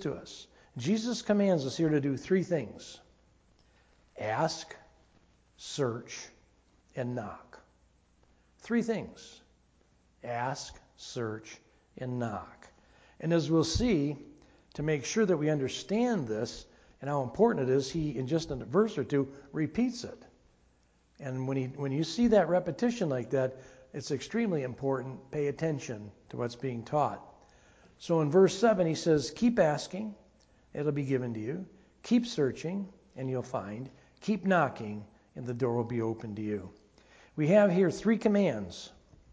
to us. Jesus commands us here to do three things: ask, search, and knock. Three things: ask, search, and knock. And as we'll see, to make sure that we understand this and how important it is, he, in just a verse or two, repeats it. And when you see that repetition like that, it's extremely important. Pay attention to what's being taught. So in verse 7, he says, keep asking, it'll be given to you. Keep searching, and you'll find. Keep knocking, and the door will be open to you. We have here three commands.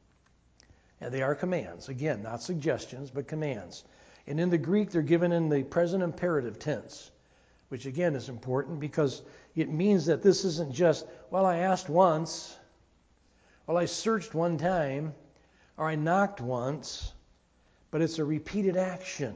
And they are commands. Again, not suggestions, but commands. And in the Greek, they're given in the present imperative tense, which again is important because it means that this isn't just, well, I asked once, well, I searched one time, or I knocked once, but it's a repeated action.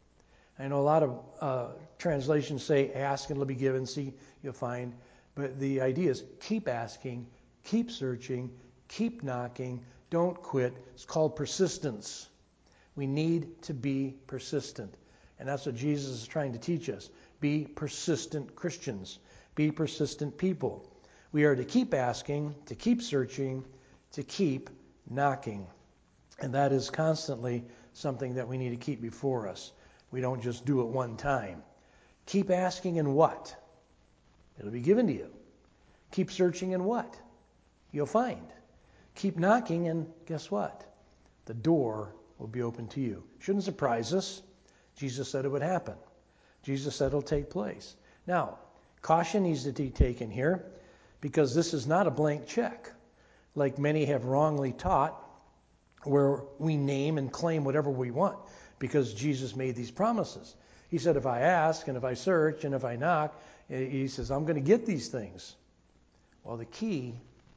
I know a lot of translations say ask and it'll be given, see, you'll find. But the idea is keep asking, keep searching, keep knocking, don't quit. It's called persistence. We need to be persistent. And that's what Jesus is trying to teach us. Be persistent Christians. Be persistent people. We are to keep asking, to keep searching, to keep knocking. And that is constantly something that we need to keep before us. We don't just do it one time. Keep asking and what? It'll be given to you. Keep searching and what? You'll find. Keep knocking and guess what? The door will be open to you. Shouldn't surprise us. Jesus said it would happen. Jesus said it'll take place. Now, caution needs to be taken here because this is not a blank check like many have wrongly taught, where we name and claim whatever we want because Jesus made these promises. He said, if I ask and if I search and if I knock, he says, I'm going to get these things. Well, the key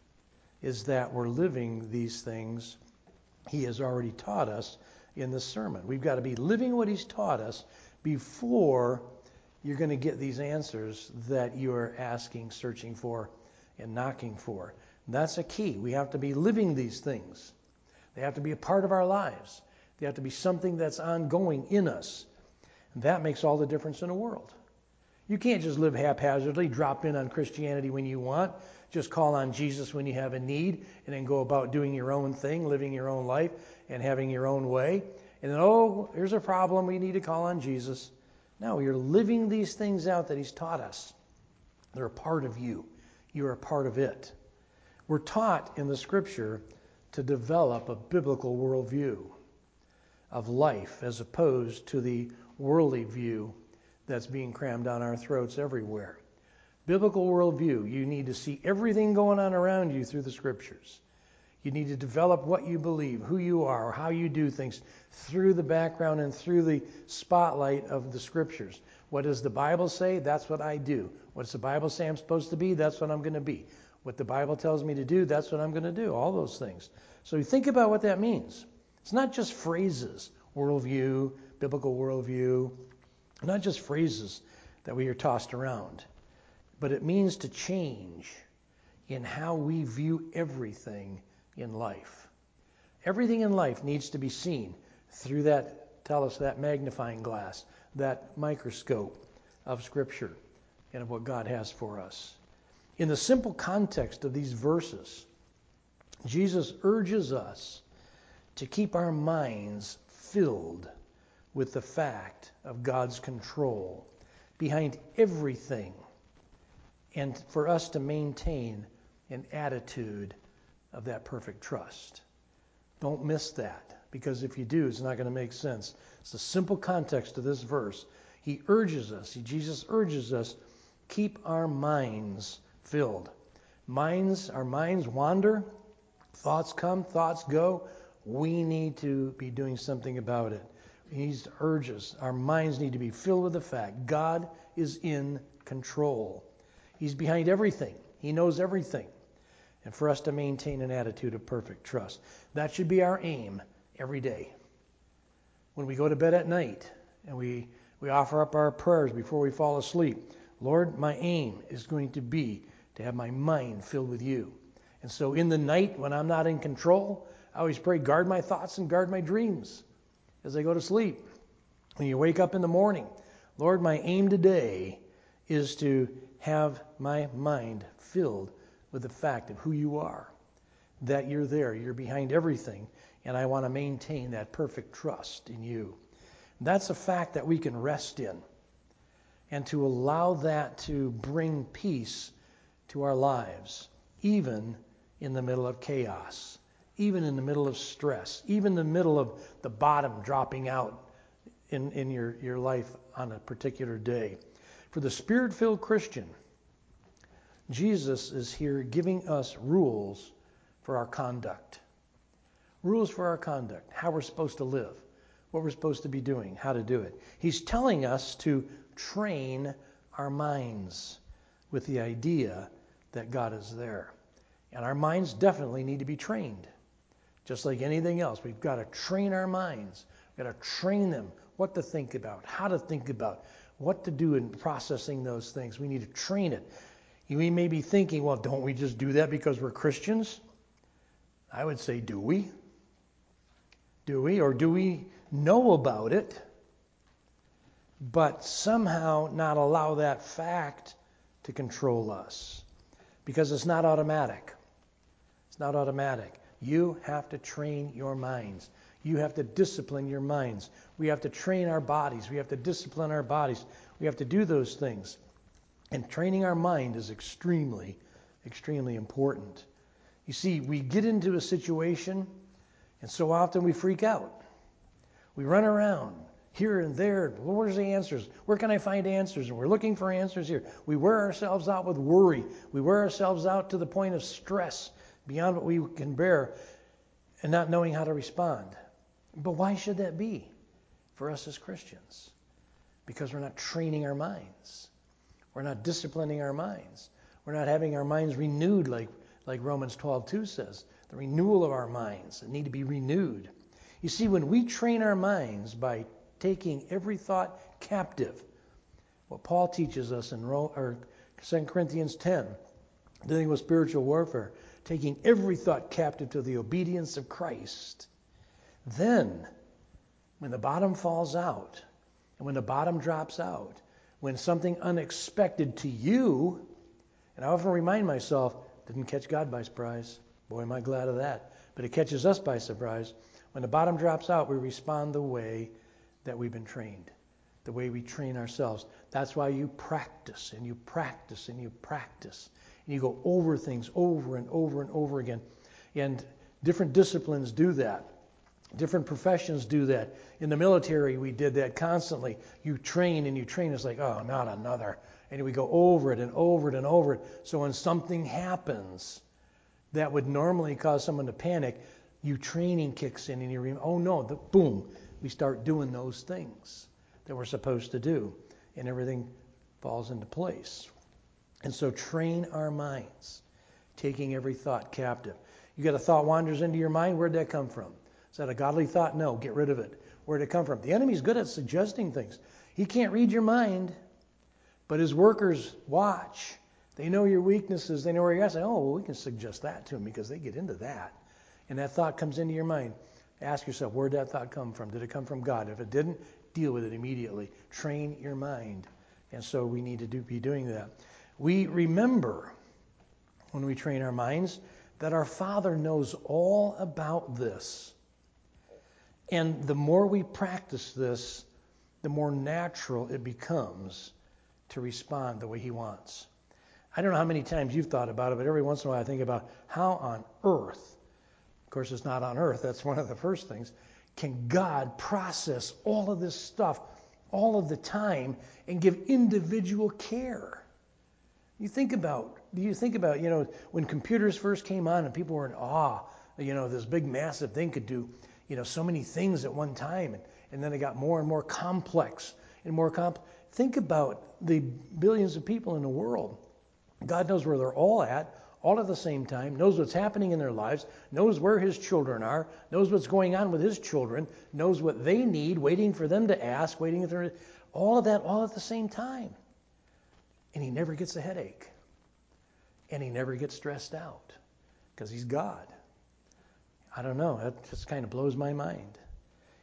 is that we're living these things he has already taught us in this sermon. We've got to be living what he's taught us before you're going to get these answers that you're asking, searching for, and knocking for. That's a key. We have to be living these things. They have to be a part of our lives. They have to be something that's ongoing in us. And that makes all the difference in the world. You can't just live haphazardly, drop in on Christianity when you want, just call on Jesus when you have a need, and then go about doing your own thing, living your own life, and having your own way. And then, oh, here's a problem, we need to call on Jesus. No, you're living these things out that he's taught us. They're a part of you. You're a part of it. We're taught in the Scripture to develop a biblical worldview of life as opposed to the worldly view that's being crammed down our throats everywhere. Biblical worldview, you need to see everything going on around you through the Scriptures. You need to develop what you believe, who you are, how you do things through the background and through the spotlight of the Scriptures. What does the Bible say? That's what I do. What does the Bible say I'm supposed to be? That's what I'm going to be. What the Bible tells me to do, that's what I'm going to do. All those things. So you think about what that means. It's not just phrases, worldview, biblical worldview, not just phrases that we are tossed around, but it means to change in how we view everything in life. Everything in life needs to be seen through that, tell us, that magnifying glass, that microscope of Scripture and of what God has for us. In the simple context of these verses, Jesus urges us to keep our minds filled with the fact of God's control behind everything, and for us to maintain an attitude of that perfect trust. Don't miss that, because if you do, it's not going to make sense. It's the simple context of this verse. He urges us, Jesus urges us, keep our minds filled. Our minds wander, thoughts come, thoughts go. We need to be doing something about it. He needs to urge us. Our minds need to be filled with the fact God is in control. He's behind everything. He knows everything. And for us to maintain an attitude of perfect trust. That should be our aim every day. When we go to bed at night and we offer up our prayers before we fall asleep, Lord, my aim is going to be to have my mind filled with you. And so in the night when I'm not in control, I always pray, guard my thoughts and guard my dreams as I go to sleep. When you wake up in the morning, Lord, my aim today is to have my mind filled with the fact of who you are, that you're there, you're behind everything, and I want to maintain that perfect trust in you. That's a fact that we can rest in, and to allow that to bring peace to our lives, even in the middle of chaos, even in the middle of stress, even in the middle of the bottom dropping out in your life on a particular day. For the Spirit-filled Christian, Jesus is here giving us rules for our conduct. Rules for our conduct, how we're supposed to live, what we're supposed to be doing, how to do it. He's telling us to train our minds with the idea that God is there. And our minds definitely need to be trained. Just like anything else, we've got to train our minds. We've got to train them what to think about, how to think about, what to do in processing those things. We need to train it. We may be thinking, well, don't we just do that because we're Christians? I would say, do we? Do we? Or do we know about it, but somehow not allow that fact to control us? Because it's not automatic. It's not automatic. You have to train your minds. You have to discipline your minds. We have to train our bodies. We have to discipline our bodies. We have to do those things. And training our mind is extremely, extremely important. You see, we get into a situation, and so often we freak out. We run around here and there. Well, where's the answers? Where can I find answers? And we're looking for answers here. We wear ourselves out with worry. We wear ourselves out to the point of stress beyond what we can bear and not knowing how to respond. But why should that be for us as Christians? Because we're not training our minds. We're not disciplining our minds. We're not having our minds renewed like Romans 12:2 says. The renewal of our minds that need to be renewed. You see, when we train our minds by taking every thought captive, what Paul teaches us in 2 Corinthians 10, dealing with spiritual warfare, taking every thought captive to the obedience of Christ, then when the bottom falls out, and when the bottom drops out, when something unexpected to you, and I often remind myself, didn't catch God by surprise. Boy, am I glad of that. But it catches us by surprise. When the bottom drops out, we respond the way that we've been trained, the way we train ourselves. That's why you practice, and you practice, and you practice. And you go over things over and over and over again. And different disciplines do that. Different professions do that. In the military, we did that constantly. You train and you train. It's like, oh, not another. And we go over it and over it and over it. So when something happens that would normally cause someone to panic, you training kicks in and you remember, oh no, boom, we start doing those things that we're supposed to do. And everything falls into place. And so train our minds, taking every thought captive. You got a thought wanders into your mind, where'd that come from? Is that a godly thought? No, get rid of it. Where'd it come from? The enemy's good at suggesting things. He can't read your mind, but his workers watch. They know your weaknesses. They know where you're at. Say, oh, well, we can suggest that to them because they get into that. And that thought comes into your mind. Ask yourself, where'd that thought come from? Did it come from God? If it didn't, deal with it immediately. Train your mind. And so we need to be doing that. We remember when we train our minds that our Father knows all about this. And the more we practice this, the more natural it becomes to respond the way He wants. I don't know how many times you've thought about it, but every once in a while I think about how on earth, of course it's not on earth, that's one of the first things, can God process all of this stuff all of the time and give individual care? Do you think about, when computers first came on and people were in awe, this big massive thing could do, so many things at one time, and then it got more and more complex and more complex. Think about the billions of people in the world. God knows where they're all at the same time, knows what's happening in their lives, knows where His children are, knows what's going on with His children, knows what they need, waiting for them to ask, all of that all at the same time. And He never gets a headache. And He never gets stressed out because He's God. I don't know. That just kind of blows my mind.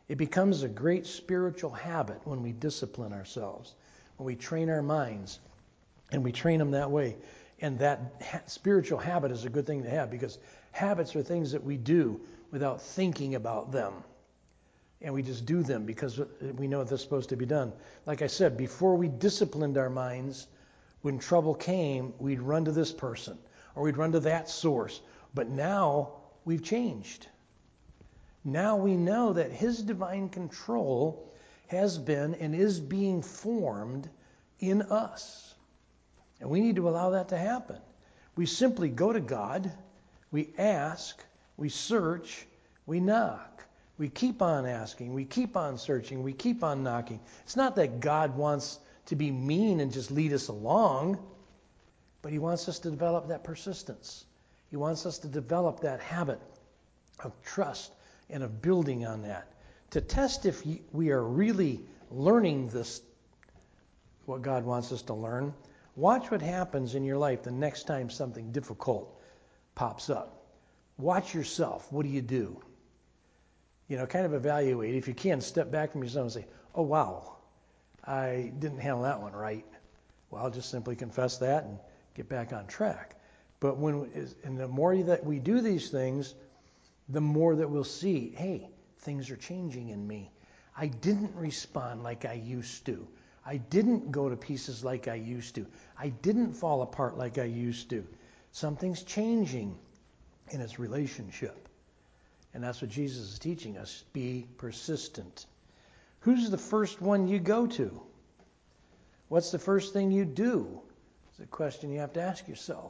It becomes a great spiritual habit when we discipline ourselves, when we train our minds, and we train them that way. And that spiritual habit is a good thing to have, because habits are things that we do without thinking about them. And we just do them because we know they're supposed to be done. Like I said, before we disciplined our minds, when trouble came, we'd run to this person or we'd run to that source. But now we've changed. Now we know that His divine control has been and is being formed in us. And we need to allow that to happen. We simply go to God, we ask, we search, we knock. We keep on asking, we keep on searching, we keep on knocking. It's not that God wants to be mean and just lead us along, but He wants us to develop that persistence. He wants us to develop that habit of trust and of building on that. To test if we are really learning this, what God wants us to learn, watch what happens in your life the next time something difficult pops up. Watch yourself. What do you do? Kind of evaluate. If you can, step back from yourself and say, oh, wow, I didn't handle that one right. Well, I'll just simply confess that and get back on track. But the more that we do these things, the more that we'll see, hey, things are changing in me. I didn't respond like I used to. I didn't go to pieces like I used to. I didn't fall apart like I used to. Something's changing in its relationship. And that's what Jesus is teaching us. Be persistent. Who's the first one you go to? What's the first thing you do? It's a question you have to ask yourself.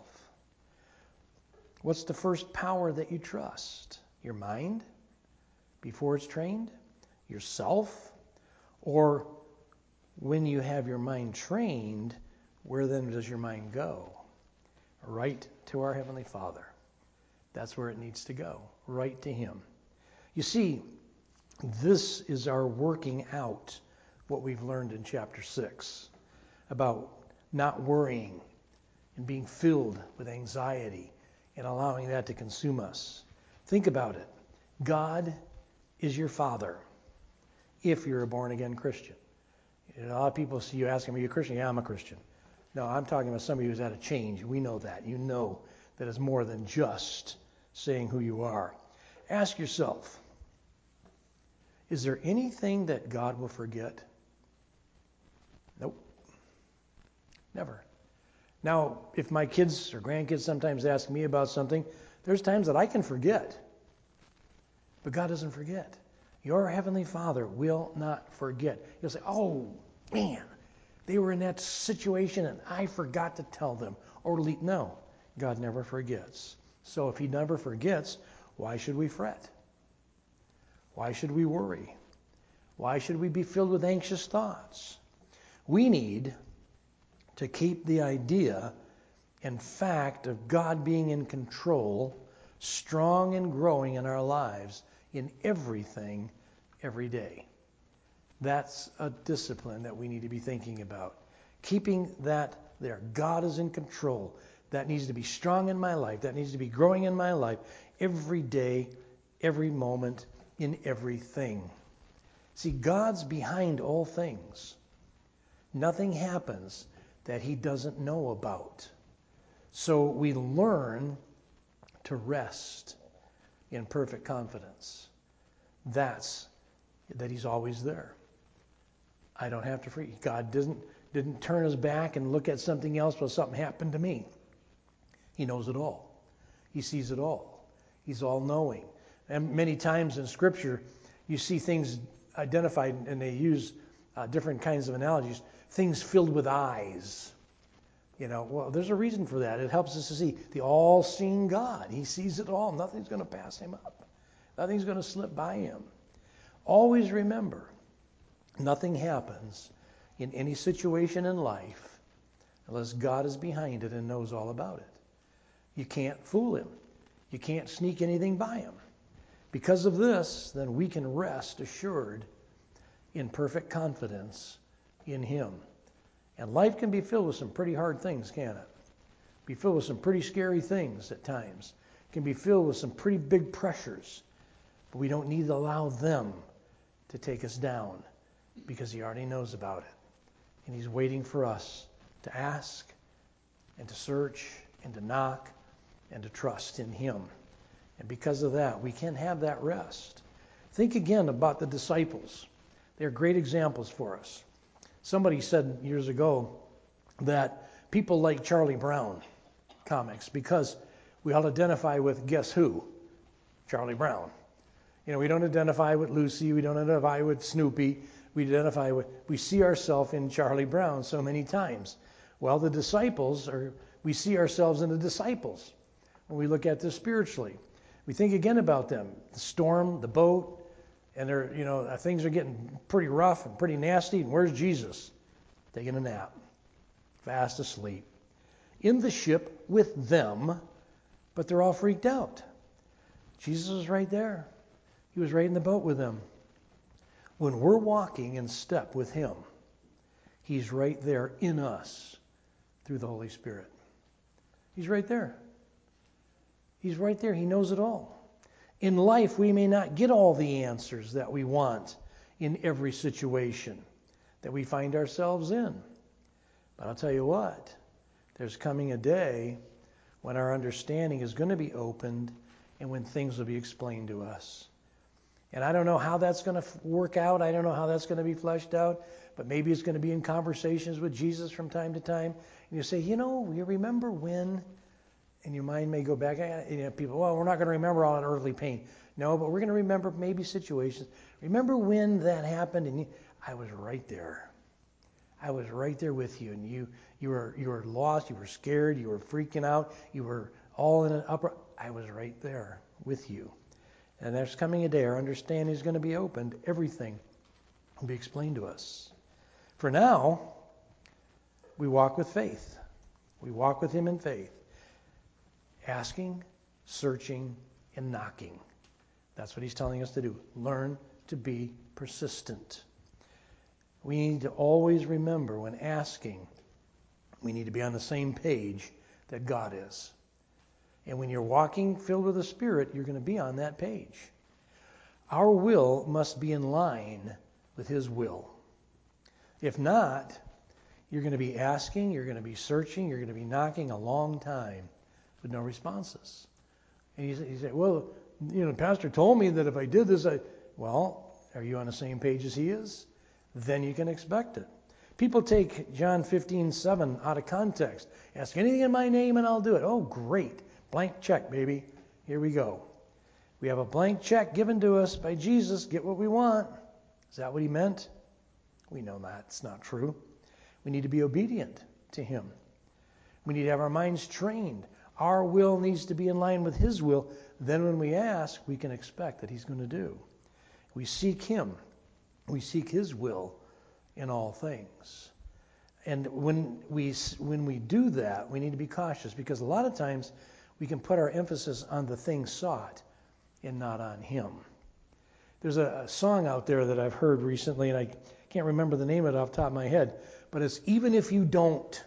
What's the first power that you trust? Your mind before it's trained? Yourself? Or when you have your mind trained, where then does your mind go? Right to our Heavenly Father. That's where it needs to go, right to Him. You see, this is our working out what we've learned in chapter 6 about not worrying and being filled with anxiety and allowing that to consume us. Think about it. God is your Father if you're a born-again Christian. A lot of people see you ask them, are you a Christian? Yeah, I'm a Christian. No, I'm talking about somebody who's had a change. We know that. You know that it's more than just saying who you are. Ask yourself, is there anything that God will forget? Nope. Never. Now, if my kids or grandkids sometimes ask me about something, there's times that I can forget. But God doesn't forget. Your Heavenly Father will not forget. He'll say, oh, man, they were in that situation and I forgot to tell them. No, God never forgets. So if He never forgets, why should we fret? Why should we worry? Why should we be filled with anxious thoughts? We need to keep the idea and fact of God being in control strong and growing in our lives in everything, every day. That's a discipline that we need to be thinking about. Keeping that there. God is in control. That needs to be strong in my life. That needs to be growing in my life every day, every moment, in everything. See, God's behind all things. Nothing happens that He doesn't know about. So we learn to rest in perfect confidence. That's that He's always there. I don't have to free. God didn't turn His back and look at something else while something happened to me. He knows it all. He sees it all. He's all-knowing. And many times in Scripture, you see things identified, and they use different kinds of analogies. Things filled with eyes. Well, there's a reason for that. It helps us to see the all-seeing God. He sees it all. Nothing's going to pass Him up. Nothing's going to slip by Him. Always remember, nothing happens in any situation in life unless God is behind it and knows all about it. You can't fool Him. You can't sneak anything by Him. Because of this, then we can rest assured in perfect confidence in Him. And life can be filled with some pretty hard things, can't it? Be filled with some pretty scary things at times. It can be filled with some pretty big pressures. But we don't need to allow them to take us down because he already knows about it. And he's waiting for us to ask and to search and to knock and to trust in him. And because of that, we can have that rest. Think again about the disciples. They're great examples for us. Somebody said years ago that people like Charlie Brown comics because we all identify with, guess who? Charlie Brown. We don't identify with Lucy. We don't identify with Snoopy. We see ourselves in Charlie Brown so many times. Well, the disciples we see ourselves in the disciples when we look at this spiritually. We think again about them. The storm, the boat, and things are getting pretty rough and pretty nasty. And where's Jesus? Taking a nap, fast asleep, in the ship with them, but they're all freaked out. Jesus was right there. He was right in the boat with them. When we're walking in step with him, he's right there in us through the Holy Spirit. He's right there. He's right there. He knows it all. In life, we may not get all the answers that we want in every situation that we find ourselves in. But I'll tell you what, there's coming a day when our understanding is going to be opened and when things will be explained to us. And I don't know how that's going to work out. I don't know how that's going to be fleshed out. But maybe it's going to be in conversations with Jesus from time to time. And you say, you remember when? And your mind may go back. People, well, we're not going to remember all that earthly pain. No, but we're going to remember maybe situations. Remember when that happened? And I was right there. I was right there with you. And you were lost. You were scared. You were freaking out. You were all in an uproar. I was right there with you. And there's coming a day our understanding is going to be opened. Everything will be explained to us. For now, we walk with faith. We walk with him in faith. Asking, searching, and knocking. That's what he's telling us to do. Learn to be persistent. We need to always remember when asking, we need to be on the same page that God is. And when you're walking filled with the Spirit, you're going to be on that page. Our will must be in line with his will. If not, you're going to be asking, you're going to be searching, you're going to be knocking a long time with no responses. And you say, well, Pastor told me that if I did this, well, are you on the same page as he is? Then you can expect it. People take John 15:7 out of context. Ask anything in my name and I'll do it. Oh, great. Blank check, baby. Here we go. We have a blank check given to us by Jesus. Get what we want. Is that what he meant? We know that's not true. We need to be obedient to him. We need to have our minds trained. Our will needs to be in line with his will. Then when we ask, we can expect that he's going to do. We seek him. We seek his will in all things. And when we do that, we need to be cautious because a lot of times we can put our emphasis on the thing sought and not on him. There's a song out there that I've heard recently, and I can't remember the name of it off the top of my head, but it's even if you don't,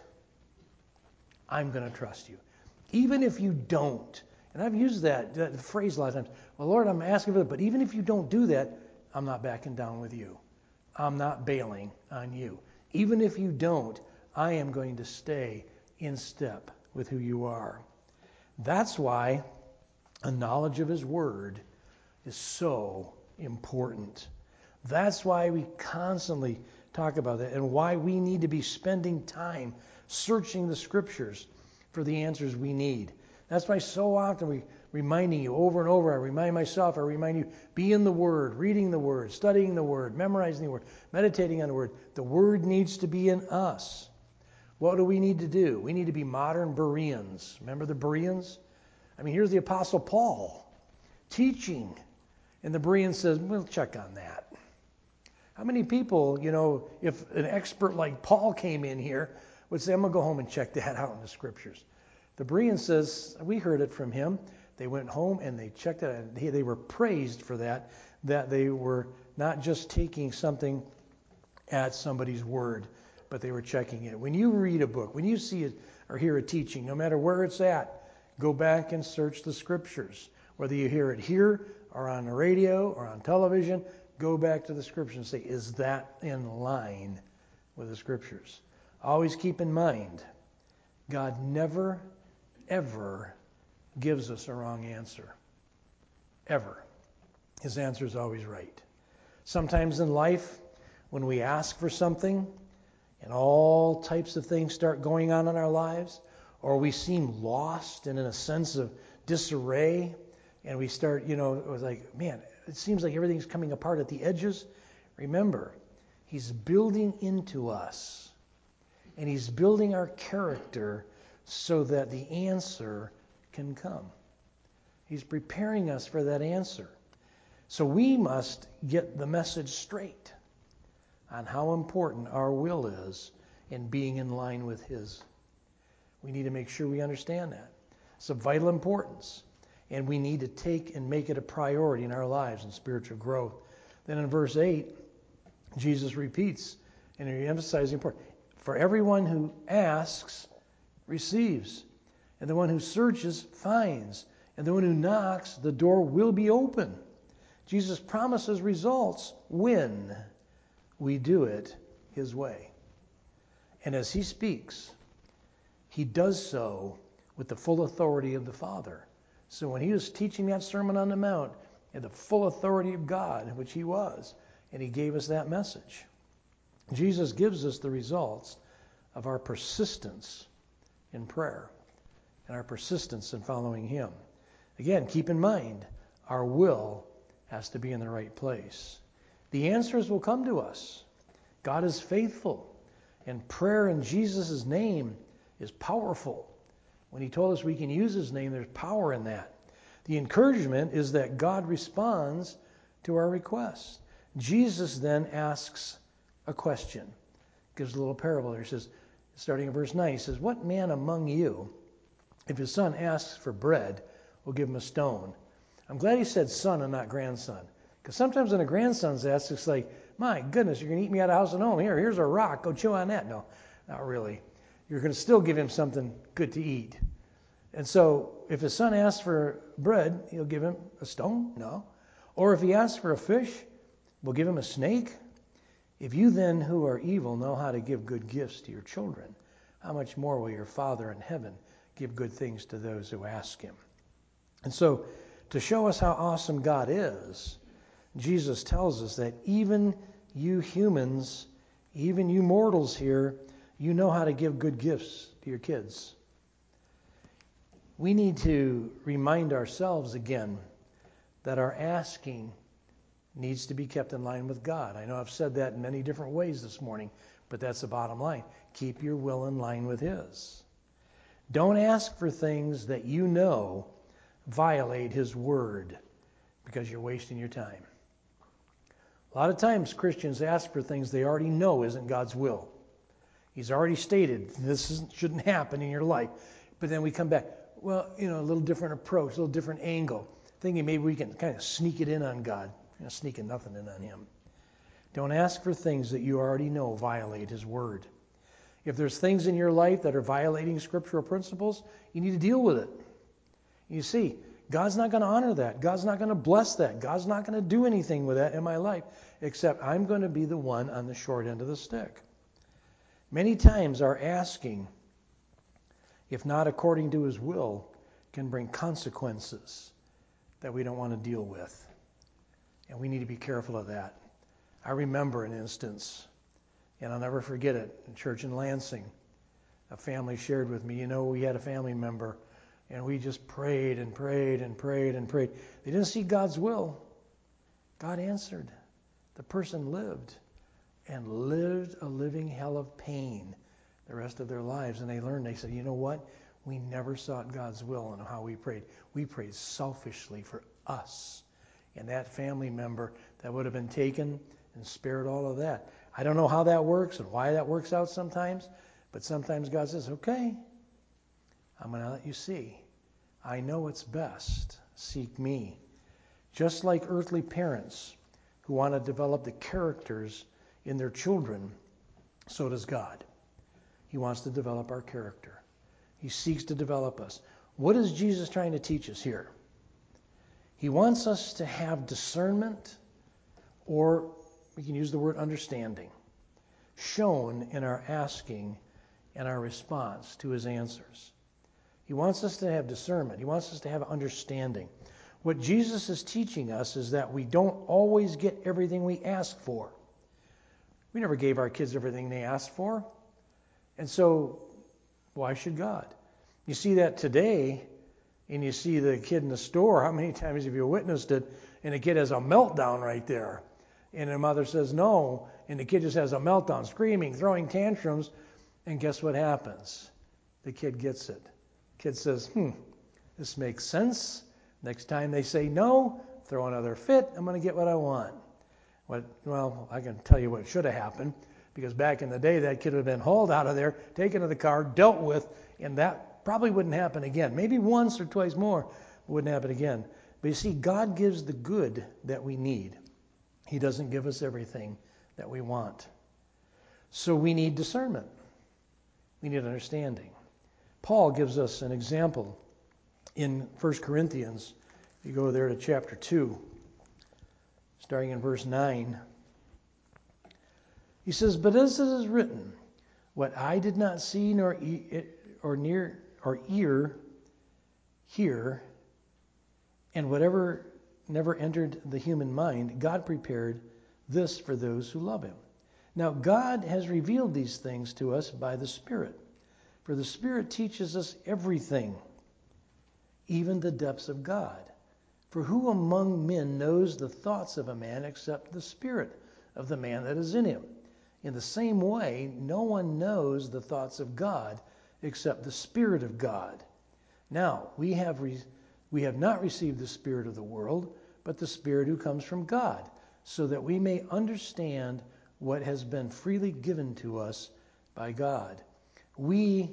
I'm going to trust you. Even if you don't. And I've used that phrase a lot of times. Well, Lord, I'm asking for that, but even if you don't do that, I'm not backing down with you. I'm not bailing on you. Even if you don't, I am going to stay in step with who you are. That's why a knowledge of his word is so important. That's why we constantly talk about that and why we need to be spending time searching the scriptures for the answers we need. That's why so often we're reminding you over and over. I remind myself, I remind you, be in the Word, reading the Word, studying the Word, memorizing the Word, meditating on the Word. The Word needs to be in us. What do we need to do? We need to be modern Bereans. Remember the Bereans? I mean, here's the Apostle Paul teaching. And the Berean says, we'll check on that. How many people, if an expert like Paul came in here, would say, I'm going to go home and check that out in the Scriptures. The Berean says, we heard it from him. They went home and they checked it out. They were praised for that they were not just taking something at somebody's word, but they were checking it. When you read a book, when you see it or hear a teaching, no matter where it's at, go back and search the Scriptures. Whether you hear it here or on the radio or on television, Go back to the Scriptures and say, is that in line with the Scriptures? Always keep in mind, God never, ever gives us a wrong answer. Ever. His answer is always right. Sometimes in life, when we ask for something, and all types of things start going on in our lives, or we seem lost and in a sense of disarray, and we start, it was like, man, it seems like everything's coming apart at the edges. Remember, He's building into us, and He's building our character so that the answer can come. He's preparing us for that answer. So we must get the message straight on how important our will is in being in line with His. We need to make sure we understand that. It's of vital importance. And we need to take and make it a priority in our lives in spiritual growth. Then in verse 8, Jesus repeats, and he emphasizes the importance. For everyone who asks, receives. And the one who searches, finds. And the one who knocks, the door will be open. Jesus promises results when we do it His way. And as He speaks, He does so with the full authority of the Father. So when He was teaching that Sermon on the Mount, He had the full authority of God, which He was, and He gave us that message. Jesus gives us the results of our persistence in prayer and our persistence in following Him. Again, keep in mind, our will has to be in the right place. The answers will come to us. God is faithful, and prayer in Jesus' name is powerful. When He told us we can use His name, there's power in that. The encouragement is that God responds to our requests. Jesus then asks a question. Gives a little parable there. He says, starting in verse 9, He says, what man among you, if his son asks for bread, will give him a stone? I'm glad He said son and not grandson. Because sometimes when a grandson's asked, it's like, my goodness, you're going to eat me out of house and home. Here's a rock. Go chew on that. No, not really. You're going to still give him something good to eat. And so if his son asks for bread, He'll give him a stone? No. Or if he asks for a fish, we'll give him a snake? If you then who are evil know how to give good gifts to your children, how much more will your Father in heaven give good things to those who ask Him? And so to show us how awesome God is, Jesus tells us that even you humans, even you mortals here, you know how to give good gifts to your kids. We need to remind ourselves again that our asking needs to be kept in line with God. I know I've said that in many different ways this morning, but that's the bottom line. Keep your will in line with His. Don't ask for things that you know violate His word because you're wasting your time. A lot of times Christians ask for things they already know isn't God's will. He's already stated this shouldn't happen in your life. But then we come back, well, a little different approach, a little different angle, thinking maybe we can kind of sneak it in on God. Sneaking nothing in on Him. Don't ask for things that you already know violate His word. If there's things in your life that are violating scriptural principles, you need to deal with it. You see, God's not going to honor that. God's not going to bless that. God's not going to do anything with that in my life, except I'm going to be the one on the short end of the stick. Many times our asking, if not according to His will, can bring consequences that we don't want to deal with. And we need to be careful of that. I remember an instance, and I'll never forget it, in church in Lansing. A family shared with me, we had a family member, and we just prayed and prayed and prayed and prayed. They didn't see God's will. God answered. The person lived a living hell of pain the rest of their lives. And they said, you know what? We never sought God's will in how we prayed. We prayed selfishly for us. And that family member that would have been taken and spared all of that. I don't know how that works and why that works out sometimes, but sometimes God says, okay, I'm going to let you see. I know what's best. Seek me. Just like earthly parents who want to develop the characters in their children, so does God. He wants to develop our character. He seeks to develop us. What is Jesus trying to teach us here? He wants us to have discernment, or we can use the word understanding, shown in our asking and our response to his answers. He wants us to have discernment. He wants us to have understanding. What Jesus is teaching us is that we don't always get everything we ask for. We never gave our kids everything they asked for. And so, why should God? You see that today, and you see the kid in the store. How many times have you witnessed it? And the kid has a meltdown right there. And the mother says no, and the kid just has a meltdown, screaming, throwing tantrums. And guess what happens? The kid gets it. Kid says, this makes sense. Next time they say no, throw another fit, I'm going to get what I want. Well, I can tell you what should have happened, because back in the day, that kid would have been hauled out of there, taken to the car, dealt with, and that probably wouldn't happen again. Maybe once or twice more, it wouldn't happen again. But you see, God gives the good that we need. He doesn't give us everything that we want. So we need discernment. We need understanding. Paul gives us an example in 1 Corinthians. You go there to chapter 2, starting in verse 9. He says, "But as it is written, what eye did not see nor ear hear, and whatever never entered the human mind, God prepared this for those who love him. Now God has revealed these things to us by the Spirit. For the Spirit teaches us everything, even the depths of God. For who among men knows the thoughts of a man except the spirit of the man that is in him? In the same way, no one knows the thoughts of God except the Spirit of God. Now, we have not received the spirit of the world, but the Spirit who comes from God, so that we may understand what has been freely given to us by God. We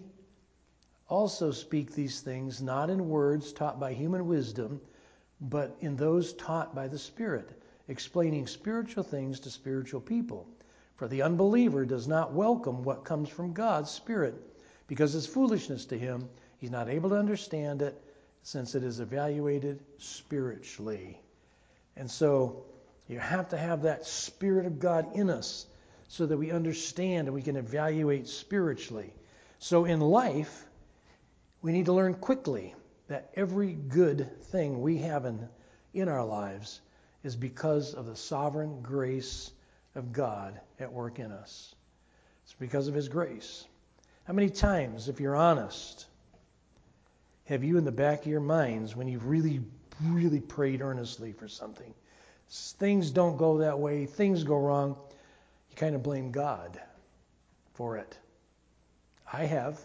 also speak these things not in words taught by human wisdom, but in those taught by the Spirit, explaining spiritual things to spiritual people. For the unbeliever does not welcome what comes from God's Spirit, because it's foolishness to him. He's not able to understand it, since it is evaluated spiritually." And so you have to have that Spirit of God in us so that we understand and we can evaluate spiritually. So in life, we need to learn quickly that every good thing we have in our lives is because of the sovereign grace of God at work in us. It's because of his grace. How many times, if you're honest, have you in the back of your minds, when you've really, really prayed earnestly for something, things don't go that way, things go wrong, you kind of blame God for it? I have.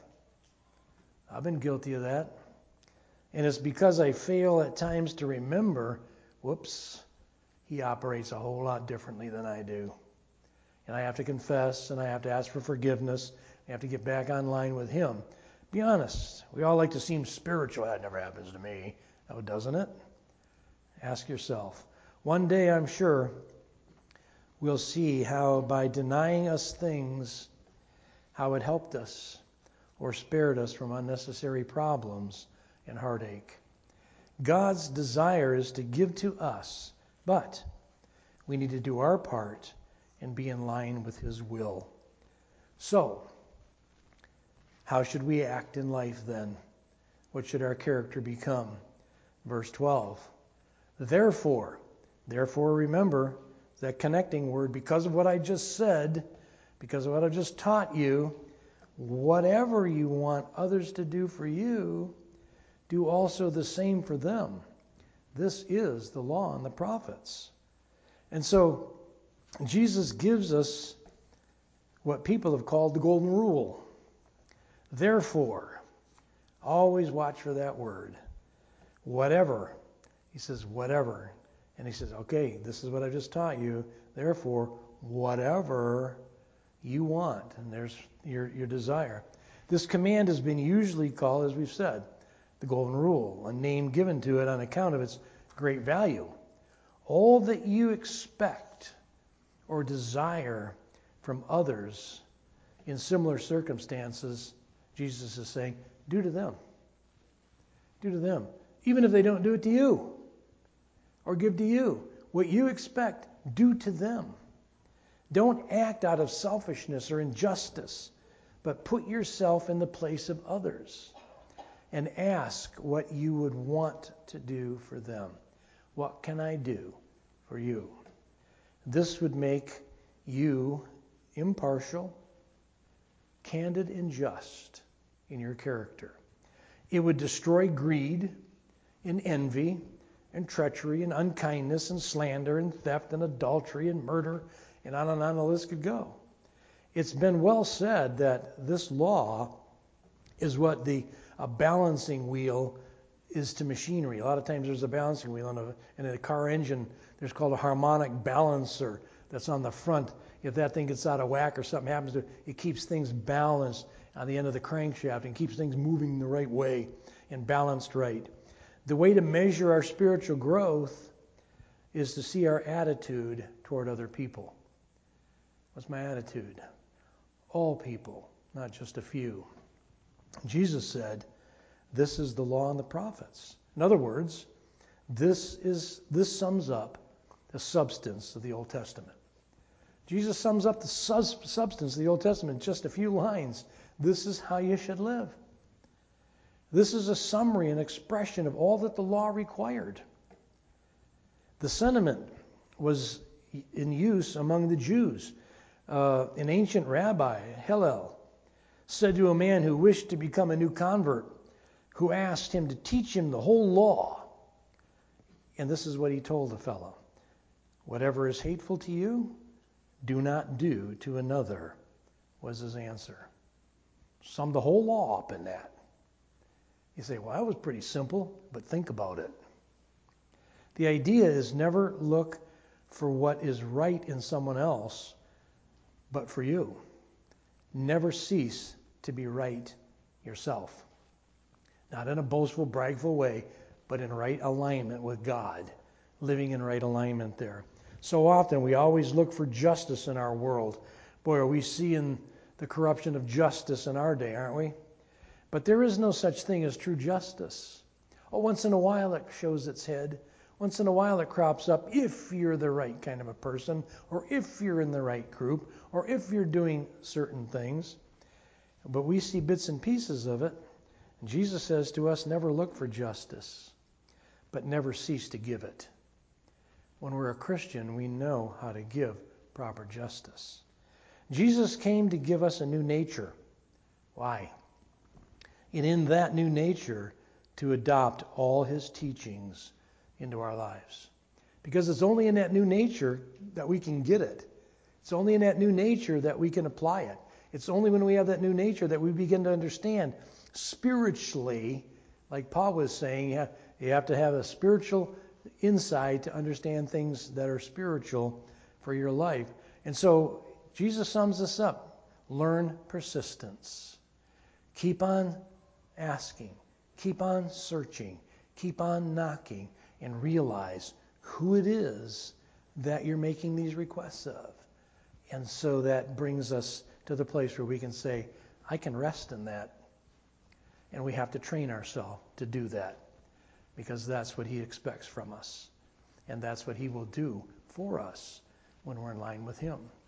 I've been guilty of that. And it's because I fail at times to remember, whoops, he operates a whole lot differently than I do. And I have to confess, and I have to ask for forgiveness. I have to get back online with him. Be honest. We all like to seem spiritual. That never happens to me. Oh, doesn't it? Ask yourself. One day, I'm sure, we'll see how by denying us things, how it helped us or spared us from unnecessary problems and heartache. God's desire is to give to us, but we need to do our part and be in line with his will. So, how should we act in life then? What should our character become? Verse 12. Therefore, remember that connecting word, because of what I just said, because of what I've just taught you, whatever you want others to do for you, do also the same for them. This is the law and the prophets. And so, Jesus gives us what people have called the golden rule. Therefore, always watch for that word. Whatever. He says, whatever. And he says, okay, this is what I just taught you. Therefore, whatever you want. And there's your desire. This command has been usually called, as we've said, the golden rule, a name given to it on account of its great value. All that you expect or desire from others in similar circumstances, Jesus is saying, do to them. Do to them. Even if they don't do it to you or give to you. What you expect, do to them. Don't act out of selfishness or injustice, but put yourself in the place of others and ask what you would want to do for them. What can I do for you? This would make you impartial, candid, and just in your character. It would destroy greed and envy and treachery and unkindness and slander and theft and adultery and murder, and on the list could go. It's been well said that this law is what a balancing wheel is to machinery. A lot of times there's a balancing wheel in a car engine. There's called a harmonic balancer that's on the front. If that thing gets out of whack or something happens to it, it keeps things balanced on the end of the crankshaft and keeps things moving the right way and balanced right. The way to measure our spiritual growth is to see our attitude toward other people. What's my attitude? All people, not just a few. Jesus said, this is the law and the prophets. In other words, this sums up the substance of the Old Testament. Jesus sums up the substance of the Old Testament in just a few lines. This is how you should live. This is a summary and expression of all that the law required. The sentiment was in use among the Jews. An ancient rabbi, Hillel, said to a man who wished to become a new convert, who asked him to teach him the whole law. And this is what he told the fellow. Whatever is hateful to you, do not do to another, was his answer. Summed the whole law up in that. You say, well, that was pretty simple, but think about it. The idea is never look for what is right in someone else, but for you. Never cease to be right yourself. Not in a boastful, bragful way, but in right alignment with God. Living in right alignment there. So often we always look for justice in our world. Boy, are we seeing the corruption of justice in our day, aren't we? But there is no such thing as true justice. Oh, once in a while it shows its head. Once in a while it crops up if you're the right kind of a person, or if you're in the right group, or if you're doing certain things. But we see bits and pieces of it. And Jesus says to us, never look for justice, but never cease to give it. When we're a Christian, we know how to give proper justice. Jesus came to give us a new nature. Why? And in that new nature, to adopt all his teachings into our lives. Because it's only in that new nature that we can get it. It's only in that new nature that we can apply it. It's only when we have that new nature that we begin to understand spiritually, like Paul was saying, you have to have a spiritual insight to understand things that are spiritual for your life. And so Jesus sums this up. Learn persistence. Keep on asking. Keep on searching. Keep on knocking. And realize who it is that you're making these requests of. And so that brings us to the place where we can say, I can rest in that. And we have to train ourselves to do that. Because that's what he expects from us. And that's what he will do for us when we're in line with him.